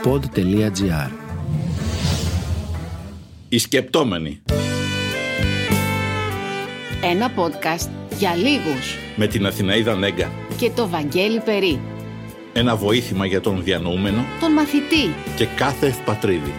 pod.gr. Οι σκεπτόμενοι. Ένα podcast για λίγους. Με την Αθηναίδα Νέγκα Και το Βαγγέλη Περί. Ένα βοήθημα για τον διανοούμενο, Τον μαθητή. και κάθε ευπατρίδη.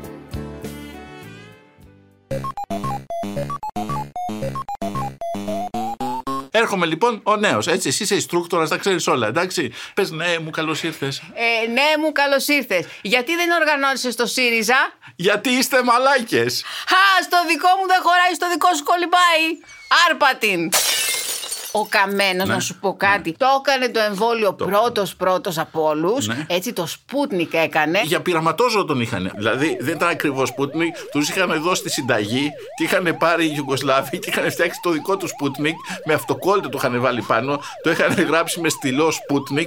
Έρχομαι λοιπόν ο νέος, έτσι, εσύ είσαι instructor, τα ξέρεις όλα, εντάξει. Πες ναι μου, καλώς ήρθες. Ναι μου, καλώς ήρθες. Γιατί δεν οργανώνεσαι στο ΣΥΡΙΖΑ? Γιατί είστε μαλάκες. Στο δικό μου δεν χωράει, στο δικό σου κολυμπάει. Άρπατην. Ο Καμένος, να σου πω κάτι, το έκανε το εμβόλιο πρώτος από όλους. Έτσι, το Sputnik έκανε. Για πειραματόζωο τον είχαν. Δηλαδή δεν ήταν ακριβώς Sputnik, τους είχαν δώσει τη συνταγή, τι είχαν πάρει οι Ιουγκοσλάβοι και είχαν φτιάξει το δικό του Sputnik. Με αυτοκόλλητο το είχαν βάλει πάνω, το είχαν γράψει με στυλό Sputnik.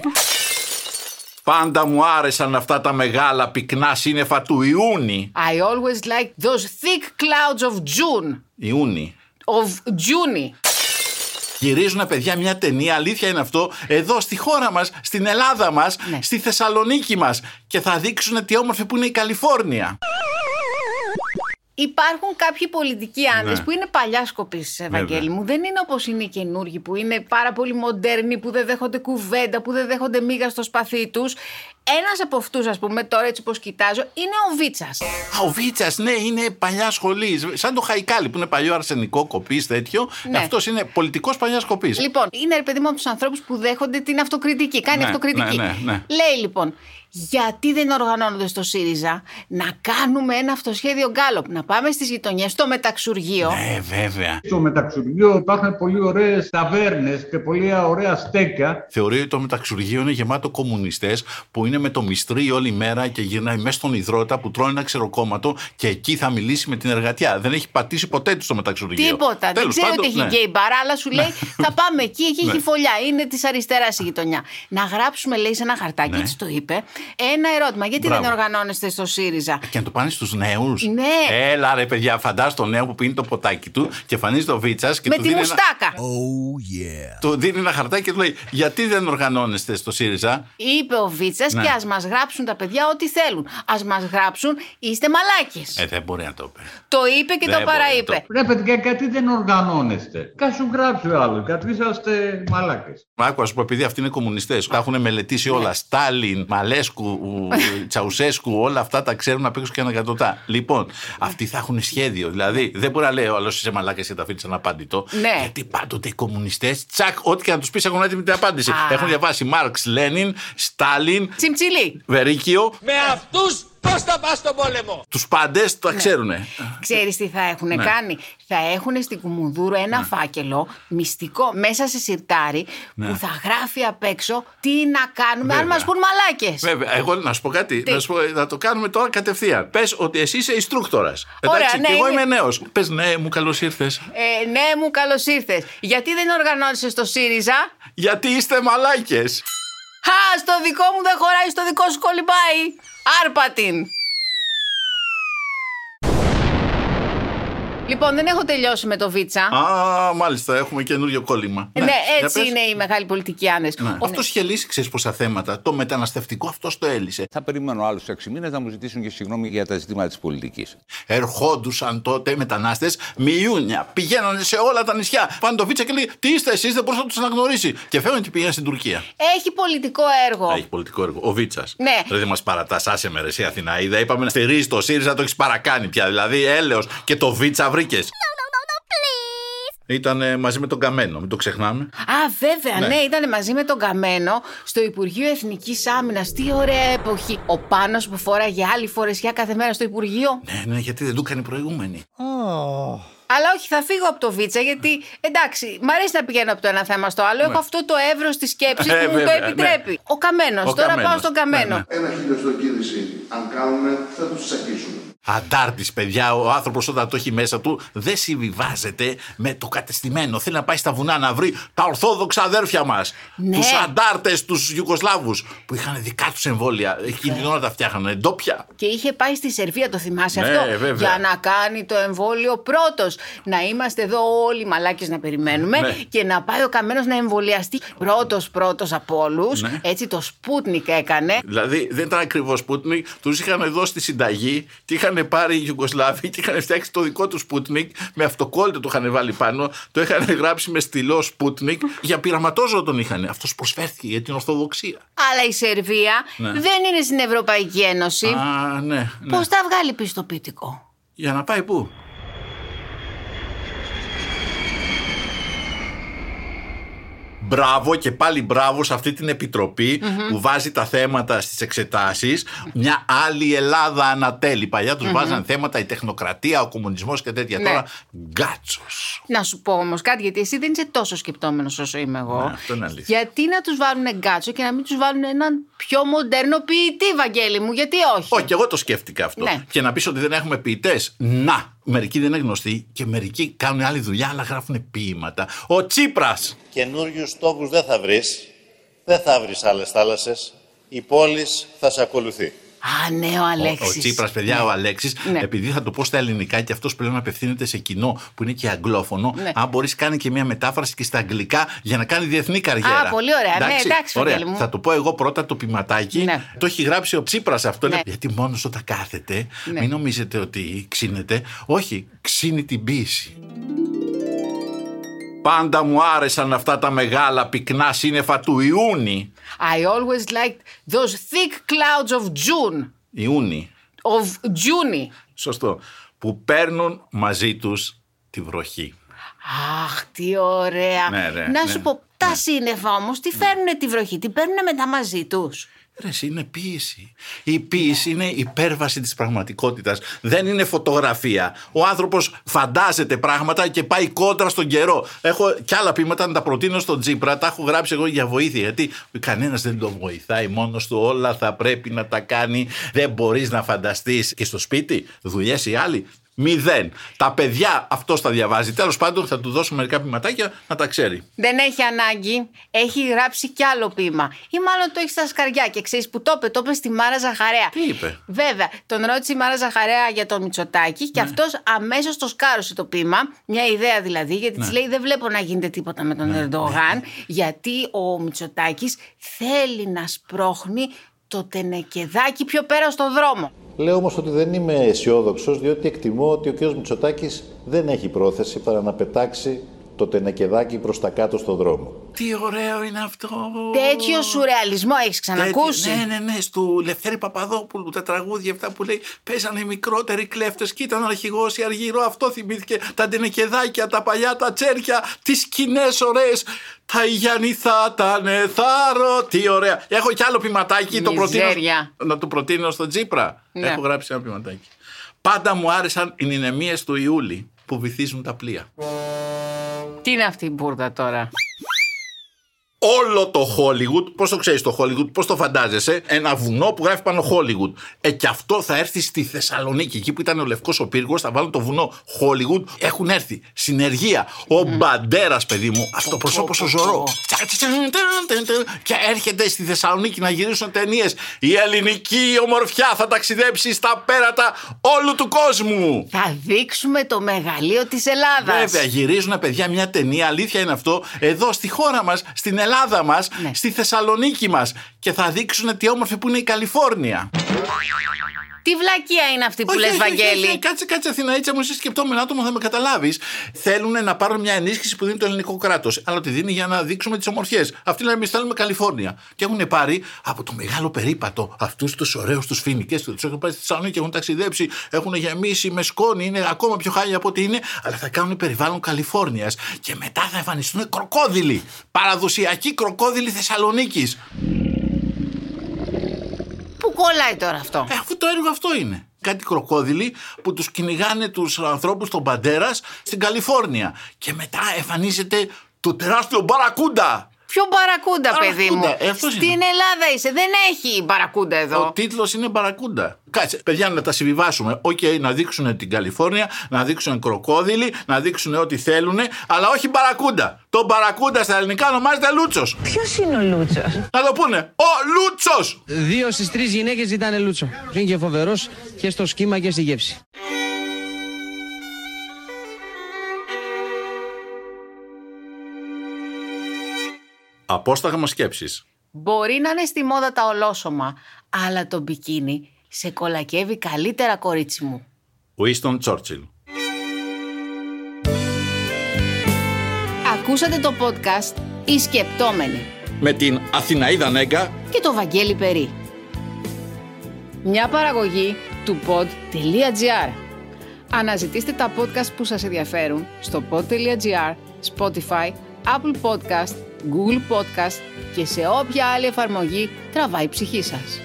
Πάντα μου άρεσαν αυτά τα μεγάλα πυκνά σύννεφα του Ιούνι. I always like those thick clouds of June. Ιούνι. Of June. Γυρίζουν, παιδιά, μια ταινία, αλήθεια είναι αυτό, εδώ στη χώρα μας, στην Ελλάδα μας, στη Θεσσαλονίκη μας, και θα δείξουν τι όμορφη που είναι η Καλιφόρνια. Υπάρχουν κάποιοι πολιτικοί άντρες που είναι παλιά σκοπής, Ευαγγέλη μου. Δεν είναι όπως είναι οι καινούργοι που είναι πάρα πολύ μοντέρνοι, που δεν δέχονται κουβέντα, που δεν δέχονται μίγα στο σπαθί τους. Ένας από αυτούς, ας πούμε, τώρα έτσι όπως κοιτάζω, είναι ο Βίτσας. Ο Βίτσας, ναι, είναι παλιά σχολή. Σαν το Χαϊκάλι που είναι παλιό αρσενικό κοπής, τέτοιο. Ναι. Αυτός είναι πολιτικός παλιά κοπής. Λοιπόν, είναι, ρε παιδί μου, από τους ανθρώπους που δέχονται την αυτοκριτική. Κάνει αυτοκριτική. Ναι. Λέει λοιπόν, γιατί δεν οργανώνονται στο ΣΥΡΙΖΑ να κάνουμε ένα αυτοσχέδιο γκάλοπ, να πάμε στις γειτονιές, στο μεταξουργείο. Ναι, βέβαια. Στο μεταξουργείο υπάρχουν πολύ ωραίες ταβέρνες και πολύ ωραία στέκια. Θεωρεί ότι το μεταξουργείο είναι γεμάτο κομμουνιστές που είναι με το μυστρί όλη μέρα και γυρνάει μέσα στον υδρότα που τρώνε ένα ξεροκόμματο και εκεί θα μιλήσει με την εργατιά. Δεν έχει πατήσει ποτέ του στο μεταξουργείο. Τίποτα. Δεν ξέρει ότι έχει γκέι μπαρά, αλλά σου λέει θα πάμε εκεί, εκεί έχει φωλιά. Είναι της αριστεράς η γειτονιά. Να γράψουμε, λέει, σε ένα χαρτάκι, έτσι το είπε, ένα ερώτημα. Γιατί δεν οργανώνεστε στο ΣΥΡΙΖΑ? Και να το πάνε στους νέους. Ναι. Έλα ρε παιδιά, φαντάσου τον νέο που πίνει το ποτάκι του και εμφανίζει το Βίτσας και με του τη δίνει μουστάκα. Του δίνει ένα χαρτάκι και του λέει, γιατί δεν οργανώνεστε στο ΣΥΡΙΖΑ? Είπε ο Βίτσας, και ας μας γράψουν τα παιδιά ό,τι θέλουν. Ας μας γράψουν, είστε μαλάκες. Δεν μπορεί να το πει. Το είπε και το παραείπε. Ρε παιδιά, γιατί δεν οργανώνεστε? Κά σου γράψει ο άλλος, γιατί είσαστε μαλάκες. Άκου, ας πω, επειδή αυτοί είναι κομμουνιστές, τα έχουν μελετήσει όλα. Στάλιν, Μαλέσκου, Τσαουσέσκου, όλα αυτά τα ξέρουν απ' έξω και ανακατοτά. Λοιπόν, αυτοί θα έχουν σχέδιο. Δηλαδή, δεν μπορεί να λέει ο άλλος είσαι μαλάκες και τα αφήνει αναπάντητο. Ναι. Γιατί πάντοτε οι κομμουνιστές, τσακ, ό,τι και να τους πεις έχουν έτοιμη την απάντηση. Έχουν διαβάσει Μάρξ, Λένιν, Στάλιν, Τσιμτσιλί. Βερίκιο. Με αυτούς πώς θα πας στον πόλεμο? Τους πάντες τα ξέρουνε. Ξέρεις τι θα έχουν κάνει? Θα έχουν στην Κουμουνδούρου ένα φάκελο μυστικό μέσα σε σιρτάρι που θα γράφει απ' έξω τι να κάνουμε αν μας πουν μαλάκες. Βέβαια, εγώ να σου πω κάτι. Να το κάνουμε τώρα κατευθείαν. Πες ότι εσύ είσαι instructorας. Ωραία, Εντάξει, ναι, και εγώ είναι... είμαι νέος. Πες ναι μου, καλώς ήρθες. Ναι μου, καλώς ήρθες. Γιατί δεν οργανώνεσαι στο ΣΥΡΙΖΑ? Γιατί είστε μαλάκες. Στο δικό μου δεν χωράει, στο δικό σου κολυμπάει. Άρπατην. Λοιπόν, δεν έχω τελειώσει με το Βίτσα. Μάλιστα, έχουμε καινούριο κόλλημα. Ναι, έτσι είναι οι μεγάλοι πολιτικοί άντρες. Αυτός είχε λύσει, ξέρεις πόσα θέματα. Το μεταναστευτικό αυτός το έλυσε. Θα περιμένω άλλους 6 μήνες να μου ζητήσουν και συγγνώμη για τα ζητήματα της πολιτικής. Ερχόντουσαν τότε μετανάστες με Ιούνια. Πηγαίνανε σε όλα τα νησιά. Πάνε το Βίτσα και λέει: τι είστε εσείς, δεν μπορούσε να τους αναγνωρίσει. Και φαίνονται ότι πήγαινε στην Τουρκία. Έχει πολιτικό έργο. Έχει πολιτικό έργο. Ο Βίτσας. Ναι. Δηλαδή μας παρατάς, άσε με ρε εσύ Αθηναίδα. Είπαμε να στηρίζει το ΣΥΡΙΖΑ, το έχεις παρακάνει πια. Δηλαδή έλεος και το Βίτσα βρήκες. Ήταν μαζί με τον Καμένο, μην το ξεχνάμε. Βέβαια, ναι, ήταν μαζί με τον Καμένο στο Υπουργείο Εθνικής Άμυνας. Τι ωραία εποχή. Ο Πάνος που φοράγε άλλη φορεσιά κάθε μέρα στο Υπουργείο. Ναι, γιατί δεν του έκανε προηγούμενη. Αλλά όχι, θα φύγω από το Βίτσα, γιατί εντάξει, μ' αρέσει να πηγαίνω από το ένα θέμα στο άλλο. Έχω αυτό το εύρος της σκέψης που μου το επιτρέπει. Ο Καμένος, τώρα πάω στον Καμένο. Ένα χίλιο στο κίνηση, αν κάνουμε, θα τους τσακίσουμε. Αντάρτης, παιδιά, ο άνθρωπος όταν το έχει μέσα του δεν συμβιβάζεται με το κατεστημένο. Θέλει να πάει στα βουνά να βρει τα ορθόδοξα αδέρφια μας. Ναι. Τους αντάρτες, τους Ιουγκοσλάβους που είχαν δικά τους εμβόλια. Εκείνη την ώρα τα φτιάχνανε ντόπια. Και είχε πάει στη Σερβία, το θυμάσαι Ναι, αυτό? βέβαια. Για να κάνει το εμβόλιο πρώτος. Να είμαστε εδώ όλοι μαλάκες να περιμένουμε, Ναι. και να πάει ο καμένος να εμβολιαστεί πρώτος από όλους. Ναι. Έτσι το Sputnik έκανε. Δηλαδή δεν ήταν ακριβώς Sputnik, τους είχαν δώσει τη συνταγή, τι είχαν πάρει οι Ιουγκοσλάβοι και είχαν φτιάξει το δικό του Sputnik, με αυτοκόλλητο το είχαν βάλει πάνω, το είχαν γράψει με στυλό Sputnik, για πειραματόζωο τον είχαν. Αυτός προσφέρθηκε για την Ορθοδοξία. Αλλά η Σερβία Ναι. δεν είναι στην Ευρωπαϊκή Ένωση. Α, ναι. Πώς θα βγάλει πιστοποιητικό? Για να πάει πού? Μπράβο και πάλι μπράβο σε αυτή την επιτροπή που βάζει τα θέματα στις εξετάσεις. Μια άλλη Ελλάδα ανατέλει. Παλιά τους βάζαν θέματα η τεχνοκρατία, ο κομμουνισμός και τέτοια. Ναι. Τώρα γκάτσος. Να σου πω όμως κάτι, γιατί εσύ δεν είσαι τόσο σκεπτόμενος όσο είμαι εγώ. Ναι, αυτό είναι αλήθεια. Γιατί να τους βάλουν γκάτσο και να μην τους βάλουν έναν πιο μοντέρνο ποιητή, Βαγγέλη μου, γιατί όχι? Όχι, και εγώ το σκέφτηκα αυτό. Ναι. Και να πεις ότι δεν έχουμε ποιητές. Να! Μερικοί δεν είναι γνωστοί και μερικοί κάνουν άλλη δουλειά, αλλά γράφουν ποίηματα. Ο Τσίπρας! Καινούριους τόπους δεν θα βρεις, δεν θα βρεις άλλες θάλασσες, η πόλη θα σε ακολουθεί. Α, ναι, ο Αλέξης. Ο Τσίπρας, παιδιά, ο Αλέξης, Ναι. επειδή θα το πω στα ελληνικά και αυτός πλέον απευθύνεται σε κοινό που είναι και αγγλόφωνο, Ναι. αν μπορείς κάνει και μια μετάφραση και στα αγγλικά για να κάνει διεθνή καριέρα. Α, πολύ ωραία. Ναι, εντάξει, ωραία. Βαγγέλη μου. Θα το πω εγώ πρώτα το ποιηματάκι. Ναι. Το έχει γράψει ο Τσίπρας αυτό. Ναι. Γιατί μόνος όταν κάθεται, Ναι. μην νομίζετε ότι ξύνεται. Όχι, ξύνει την ποίηση. Πάντα μου άρεσαν αυτά τα μεγάλα πυκνά σύννεφα του Ιούνι. I always liked those thick clouds of June. Ιούνι. Of June. Σωστό. Που παίρνουν μαζί τους τη βροχή. Αχ, τι ωραία. Ναι, ρε, Να ναι. σου πω, τα σύννεφα όμως τι φέρνουνε τη βροχή, τι παίρνουνε μετά μαζί τους? Ρε, είναι ποίηση. Η ποίηση είναι υπέρβαση της πραγματικότητας. Δεν είναι φωτογραφία. Ο άνθρωπος φαντάζεται πράγματα και πάει κόντρα στον καιρό. Έχω κι άλλα ποίηματα να τα προτείνω στον Τσίπρα. Τα έχω γράψει εγώ για βοήθεια. Γιατί κανένας δεν τον βοηθάει μόνος του. Όλα θα πρέπει να τα κάνει. Δεν μπορείς να φανταστείς. Και στο σπίτι, δουλειές οι άλλοι. 0. Τα παιδιά αυτός τα διαβάζει. Τέλος πάντων, θα του δώσω μερικά ποιηματάκια να τα ξέρει. Δεν έχει ανάγκη. Έχει γράψει κι άλλο ποίημα. Ή μάλλον το έχει στα σκαριά. Και ξέρεις που το είπε στη Μάρα Ζαχαρέα. Τι είπε? Βέβαια, τον ρώτησε η Μάρα Ζαχαρέα για τον Μητσοτάκη και αυτός αμέσως το σκάρωσε το ποίημα. Μια ιδέα δηλαδή, γιατί της λέει: δεν βλέπω να γίνεται τίποτα με τον Ερντογάν, γιατί ο Μητσοτάκης θέλει να σπρώχνει το τενεκεδάκι πιο πέρα στον δρόμο. Λέω όμως ότι δεν είμαι αισιόδοξος, διότι εκτιμώ ότι ο κ. Μητσοτάκης δεν έχει πρόθεση παρά να πετάξει το τενεκεδάκι προς τα κάτω στον δρόμο. Τι ωραίο είναι αυτό. Τέτοιο σουρεαλισμό έχεις ξανακούσει? Ναι, του Λευτέρη Παπαδόπουλου, τα τραγούδια αυτά που λέει παίζανε οι μικρότεροι κλέφτες και ήταν αρχηγός ή αργυρό. Αυτό θυμήθηκε. Τα ντενεκεδάκια, τα παλιά, τα τσέρκια, τις σκηνές ωραίες. Τα Ιγιαννηθά, τα Νεθάρο. Τι ωραία. Έχω κι άλλο ποιηματάκι. Το προτείνω, να το προτείνω στον Τσίπρα. Ναι. Έχω γράψει ένα ποιηματάκι. Πάντα μου άρεσαν οι νηνεμίες του Ιούλη που βυθίζουν τα πλοία. Τι είναι αυτή η μπουρδα τώρα? Όλο το Hollywood, πώς το ξέρεις το Hollywood, πώς το φαντάζεσαι? Ένα βουνό που γράφει πάνω Hollywood. Και αυτό θα έρθει στη Θεσσαλονίκη, εκεί που ήταν ο Λευκός ο Πύργος, θα βάλουν το βουνό Hollywood. Έχουν έρθει συνεργεία. Ο Μπαντέρας, παιδί μου, αυτοπροσώπος ο Ζωρό. Και έρχεται στη Θεσσαλονίκη να γυρίσουν ταινίες. Η ελληνική ομορφιά θα ταξιδέψει στα πέρατα όλου του κόσμου. Θα δείξουμε το μεγαλείο της Ελλάδας. Βέβαια, γυρίζουν παιδιά μια ταινία, αλήθεια είναι αυτό, εδώ στη χώρα μας, στην Ελλάδα μας, στη Θεσσαλονίκη μας. Και θα δείξουν τι όμορφη που είναι η Καλιφόρνια. Τι βλακεία είναι αυτή που λες, Βαγγέλη? Κάτσε Αθηναίτσα μου, είσαι σκεπτόμενο άτομο, θα με καταλάβεις. Θέλουν να πάρουν μια ενίσχυση που δίνει το ελληνικό κράτος. Αλλά τη δίνει για να δείξουμε τις ομορφιές. Αυτοί λένε εμείς θέλουμε Καλιφόρνια. Και έχουν πάρει από το μεγάλο περίπατο αυτούς τους ωραίους τους φοινικές. Τους έχουν πάει στη Θεσσαλονίκη, έχουν ταξιδέψει, έχουν γεμίσει με σκόνη, είναι ακόμα πιο χάλια από ό,τι είναι. Αλλά θα κάνουν περιβάλλον Καλιφόρνιας. Και μετά θα εμφανιστούν κροκόδιλοι. Παραδοσιακοί κροκόδιλοι Θεσσαλονίκης. Πού κολλάει τώρα αυτό? Αφού το έργο αυτό είναι. Κάτι κροκόδιλοι που τους κυνηγάνε τους ανθρώπους των Μπαντέρας στην Καλιφόρνια. Και μετά εμφανίζεται το τεράστιο μπαρακούντα. Ποιο μπαρακούντα, παιδί μου. Στην Ελλάδα είσαι. Δεν έχει μπαρακούντα εδώ. Ο τίτλος είναι μπαρακούντα. Κάτσε, παιδιά, να τα συμβιβάσουμε. Να δείξουν την Καλιφόρνια, να δείξουν κροκόδιλοι, να δείξουν ό,τι θέλουν, αλλά όχι μπαρακούντα. Το μπαρακούντα στα ελληνικά ονομάζεται Λούτσος. Ποιος είναι ο Λούτσος? Να το πούνε. Ο Λούτσος! 2 στις 3 γυναίκες ζητάνε Λούτσο. Είναι και φοβερός και στο σχήμα και στη γεύση. Απόσταγμα σκέψης. Μπορεί να είναι στη μόδα τα ολόσωμα, αλλά το μπικίνι σε κολακεύει καλύτερα, κορίτσι μου. Winston Churchill. Ακούσατε το podcast «Οι Σκεπτόμενοι» με την Αθηναίδα Νέγκα και το Βαγγέλη Περί. Μια παραγωγή του pod.gr. Αναζητήστε τα podcast που σας ενδιαφέρουν στο pod.gr, Spotify, Apple Podcast, Google Podcast και σε όποια άλλη εφαρμογή τραβάει η ψυχή σας.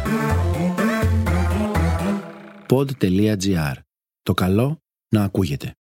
Pod.gr. Το καλό να ακούγεται.